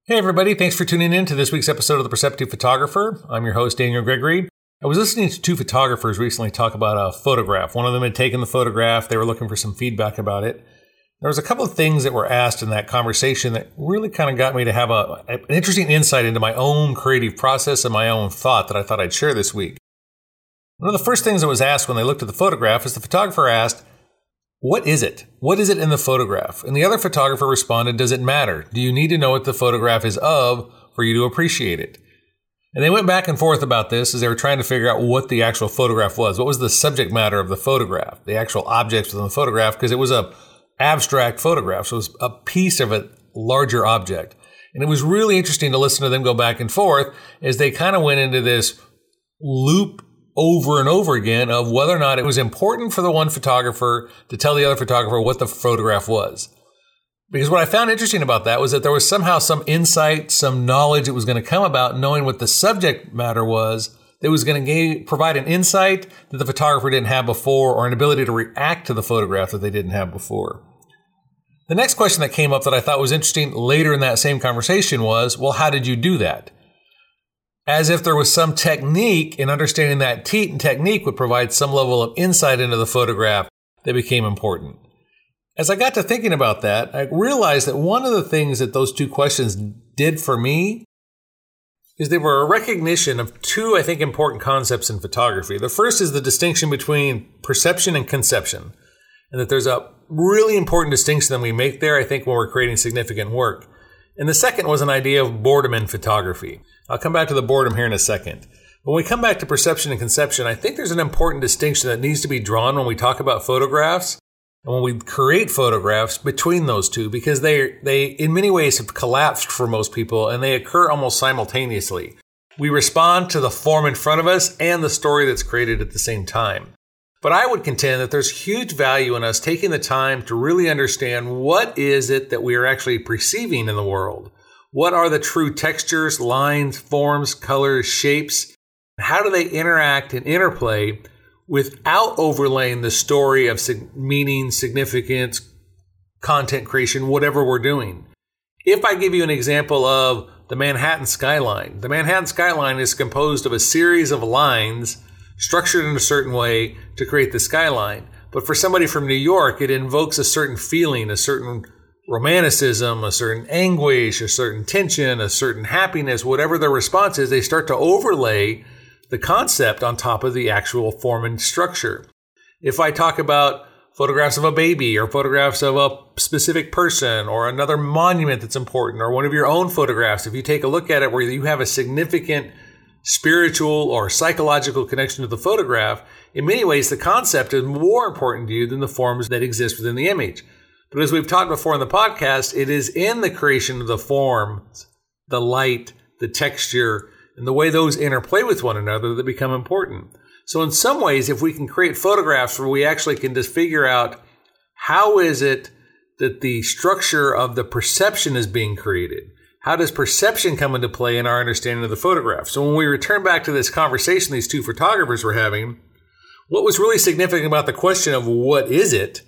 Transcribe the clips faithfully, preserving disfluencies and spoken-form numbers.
Hey everybody, thanks for tuning in to this week's episode of The Perceptive Photographer. I'm your host, Daniel Gregory. I was listening to two photographers recently talk about a photograph. One of them had taken the photograph. They were looking for some feedback about it. There was a couple of things that were asked in that conversation that really kind of got me to have a, an interesting insight into my own creative process and my own thought that I thought I'd share this week. One of the first things that was asked when they looked at the photograph is the photographer asked, "What is it? What is it in the photograph?" And the other photographer responded, "Does it matter? Do you need to know what the photograph is of for you to appreciate it?" And they went back and forth about this as they were trying to figure out what the actual photograph was. What was the subject matter of the photograph, the actual objects within the photograph, because it was a abstract photograph. So it was a piece of a larger object. And it was really interesting to listen to them go back and forth as they kind of went into this loop over and over again of whether or not it was important for the one photographer to tell the other photographer what the photograph was. Because what I found interesting about that was that there was somehow some insight, some knowledge that was going to come about knowing what the subject matter was that was going to provide an insight that the photographer didn't have before or an ability to react to the photograph that they didn't have before. The next question that came up that I thought was interesting later in that same conversation was, well, how did you do that? As if there was some technique in understanding that te- technique would provide some level of insight into the photograph that became important. As I got to thinking about that, I realized that one of the things that those two questions did for me is they were a recognition of two, I think, important concepts in photography. The first is the distinction between perception and conception, and that there's a really important distinction that we make there, I think, when we're creating significant work. And the second was an idea of boredom in photography. I'll come back to the boredom here in a second. When we come back to perception and conception, I think there's an important distinction that needs to be drawn when we talk about photographs and when we create photographs between those two, because they, they in many ways have collapsed for most people and they occur almost simultaneously. We respond to the form in front of us and the story that's created at the same time. But I would contend that there's huge value in us taking the time to really understand what is it that we are actually perceiving in the world. What are the true textures, lines, forms, colors, shapes? How do they interact and interplay without overlaying the story of meaning, significance, content creation, whatever we're doing? If I give you an example of the Manhattan skyline, the Manhattan skyline is composed of a series of lines structured in a certain way to create the skyline. But for somebody from New York, it invokes a certain feeling, a certain romanticism, a certain anguish, a certain tension, a certain happiness, whatever their response is, they start to overlay the concept on top of the actual form and structure. If I talk about photographs of a baby or photographs of a specific person or another monument that's important or one of your own photographs, if you take a look at it where you have a significant spiritual or psychological connection to the photograph, in many ways the concept is more important to you than the forms that exist within the image. But as we've talked before in the podcast, it is in the creation of the forms, the light, the texture, and the way those interplay with one another that become important. So in some ways, if we can create photographs where we actually can just figure out how is it that the structure of the perception is being created, how does perception come into play in our understanding of the photograph? So when we return back to this conversation these two photographers were having, what was really significant about the question of what is it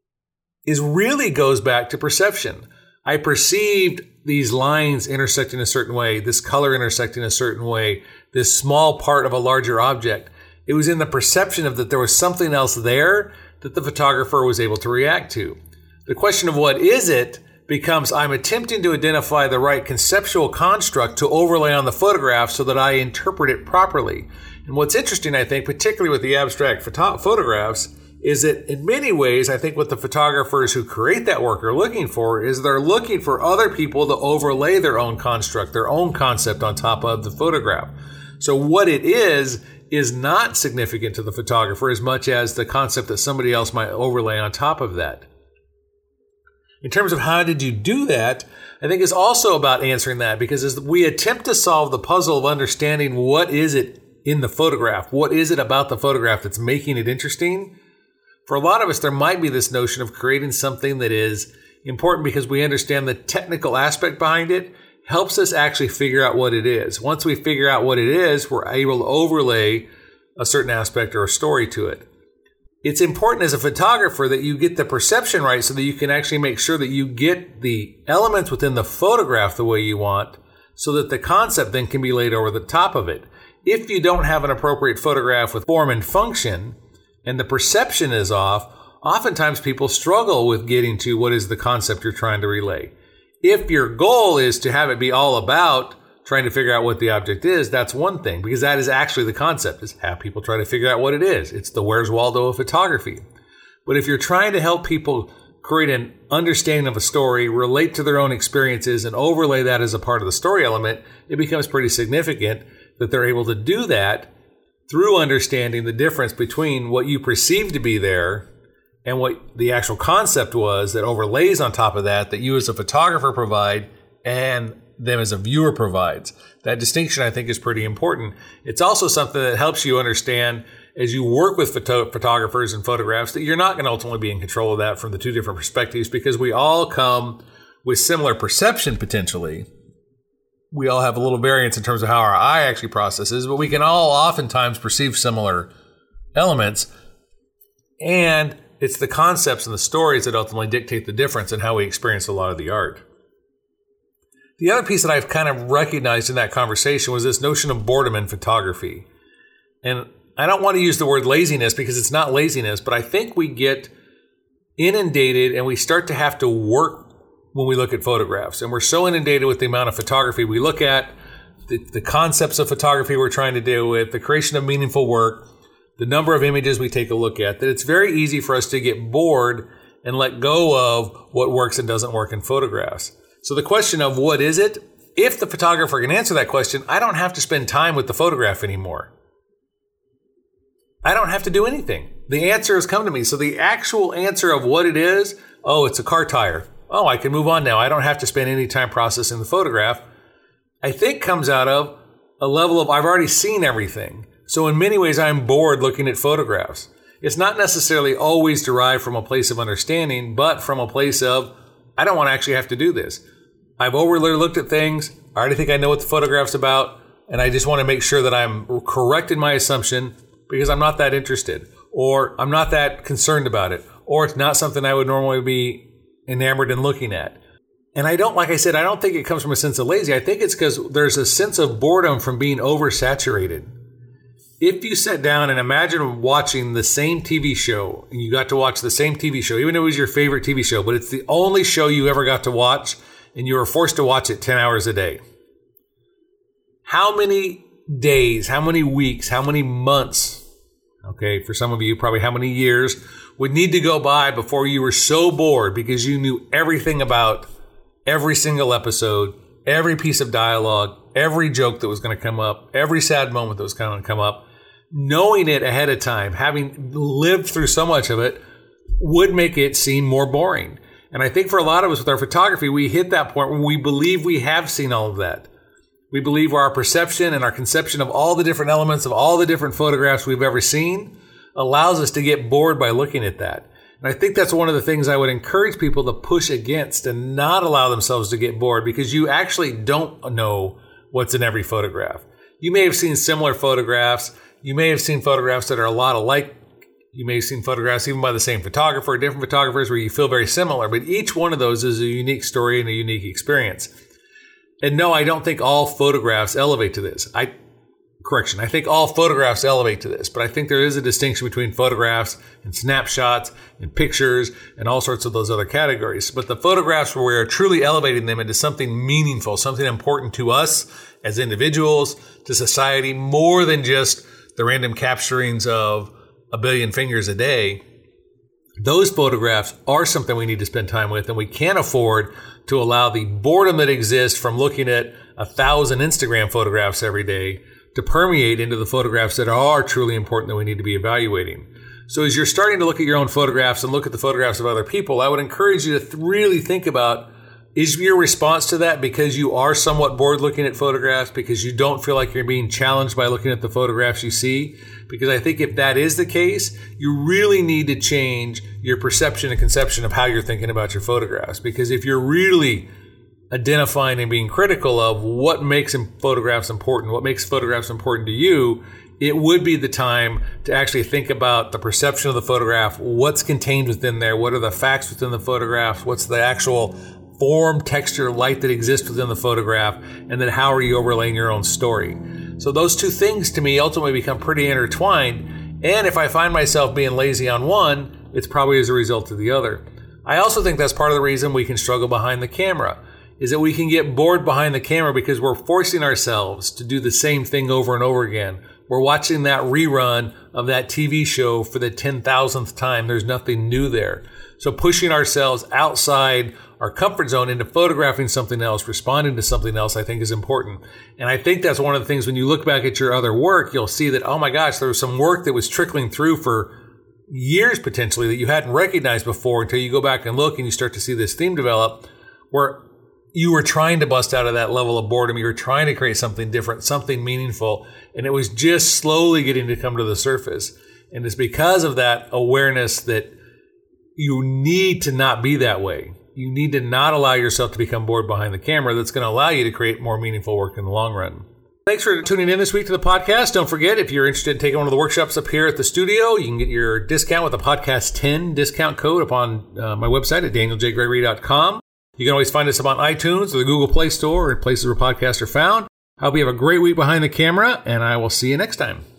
is really goes back to perception. I perceived these lines intersecting a certain way, this color intersecting a certain way, this small part of a larger object. It was in the perception of that there was something else there that the photographer was able to react to. The question of what is it becomes I'm attempting to identify the right conceptual construct to overlay on the photograph so that I interpret it properly. And what's interesting, I think, particularly with the abstract photo- photographs, is that in many ways, I think what the photographers who create that work are looking for is they're looking for other people to overlay their own construct, their own concept on top of the photograph. So what it is, is not significant to the photographer as much as the concept that somebody else might overlay on top of that. In terms of how did you do that, I think it's also about answering that, because as we attempt to solve the puzzle of understanding what is it in the photograph, what is it about the photograph that's making it interesting, for a lot of us there might be this notion of creating something that is important because we understand the technical aspect behind it, helps us actually figure out what it is. Once we figure out what it is, we're able to overlay a certain aspect or a story to it. it's important as a photographer that you get the perception right so that you can actually make sure that you get the elements within the photograph the way you want so that the concept then can be laid over the top of it. If you don't have an appropriate photograph with form and function and the perception is off, oftentimes people struggle with getting to what is the concept you're trying to relay. If your goal is to have it be all about trying to figure out what the object is, that's one thing, because that is actually the concept, is have people try to figure out what it is. It's the Where's Waldo of photography. But if you're trying to help people create an understanding of a story, relate to their own experiences, and overlay that as a part of the story element, it becomes pretty significant that they're able to do that through understanding the difference between what you perceive to be there and what the actual concept was that overlays on top of that, that you as a photographer provide and them as a viewer provides. That distinction, I think, is pretty important. It's also something that helps you understand as you work with photo- photographers and photographs that you're not going to ultimately be in control of that from the two different perspectives, because we all come with similar perception potentially. We all have a little variance in terms of how our eye actually processes, but we can all oftentimes perceive similar elements. And it's the concepts and the stories that ultimately dictate the difference in how we experience a lot of the art. The other piece that I've kind of recognized in that conversation was this notion of boredom in photography. And I don't want to use the word laziness because it's not laziness, but I think we get inundated and we start to have to work when we look at photographs. And we're so inundated with the amount of photography we look at, the, the concepts of photography we're trying to deal with, the creation of meaningful work, the number of images we take a look at, that it's very easy for us to get bored and let go of what works and doesn't work in photographs. So the question of what is it? If the photographer can answer that question, I don't have to spend time with the photograph anymore. I don't have to do anything. The answer has come to me. So the actual answer of what it is, oh, it's a car tire. Oh, I can move on now. I don't have to spend any time processing the photograph. I think comes out of a level of I've already seen everything. So in many ways, I'm bored looking at photographs. It's not necessarily always derived from a place of understanding, but from a place of I don't want to actually have to do this. I've overly looked at things. I already think I know what the photograph's about, and I just want to make sure that I'm correct in my assumption because I'm not that interested, or I'm not that concerned about it, or it's not something I would normally be enamored in looking at. And I don't, like I said, I don't think it comes from a sense of lazy. I think it's because there's a sense of boredom from being oversaturated. If you sat down and imagine watching the same T V show, and you got to watch the same T V show, even if it was your favorite T V show, but it's the only show you ever got to watch, and you were forced to watch it ten hours a day. How many days, how many weeks, how many months, okay, for some of you, probably how many years, would need to go by before you were so bored because you knew everything about every single episode, every piece of dialogue, every joke that was going to come up, every sad moment that was going to come up? Knowing it ahead of time, having lived through so much of it, would make it seem more boring. And I think for a lot of us with our photography, we hit that point where we believe we have seen all of that. We believe our perception and our conception of all the different elements of all the different photographs we've ever seen allows us to get bored by looking at that. And I think that's one of the things I would encourage people to push against and not allow themselves to get bored, because you actually don't know what's in every photograph. You may have seen similar photographs. You may have seen photographs that are a lot alike. You may have seen photographs even by the same photographer, different photographers where you feel very similar, but each one of those is a unique story and a unique experience. And no, I don't think all photographs elevate to this. I, correction, I think all photographs elevate to this, but I think there is a distinction between photographs and snapshots and pictures and all sorts of those other categories. But the photographs where we're truly elevating them into something meaningful, something important to us as individuals, to society, more than just the random capturings of a billion fingers a day, those photographs are something we need to spend time with, and we can't afford to allow the boredom that exists from looking at a thousand Instagram photographs every day to permeate into the photographs that are truly important that we need to be evaluating. So as you're starting to look at your own photographs and look at the photographs of other people, I would encourage you to th- really think about, is your response to that because you are somewhat bored looking at photographs, because you don't feel like you're being challenged by looking at the photographs you see? Because I think if that is the case, you really need to change your perception and conception of how you're thinking about your photographs. Because if you're really identifying and being critical of what makes photographs important, what makes photographs important to you, it would be the time to actually think about the perception of the photograph, what's contained within there, what are the facts within the photograph, what's the actual form, texture, light that exists within the photograph, and then how are you overlaying your own story. So those two things to me ultimately become pretty intertwined, and if I find myself being lazy on one, it's probably as a result of the other. I also think that's part of the reason we can struggle behind the camera, is that we can get bored behind the camera because we're forcing ourselves to do the same thing over and over again. We're watching that rerun of that T V show for the ten thousandth time. There's nothing new there. So pushing ourselves outside our comfort zone into photographing something else, responding to something else, I think is important. And I think that's one of the things when you look back at your other work, you'll see that, oh my gosh, there was some work that was trickling through for years potentially that you hadn't recognized before until you go back and look and you start to see this theme develop where you were trying to bust out of that level of boredom. You were trying to create something different, something meaningful, and it was just slowly getting to come to the surface. And it's because of that awareness that you need to not be that way. You need to not allow yourself to become bored behind the camera. That's going to allow you to create more meaningful work in the long run. Thanks for tuning in this week to the podcast. Don't forget, if you're interested in taking one of the workshops up here at the studio, you can get your discount with the podcast ten discount code upon uh, my website at daniel j gregory dot com. You can always find us up on iTunes or the Google Play Store or places where podcasts are found. I hope you have a great week behind the camera, and I will see you next time.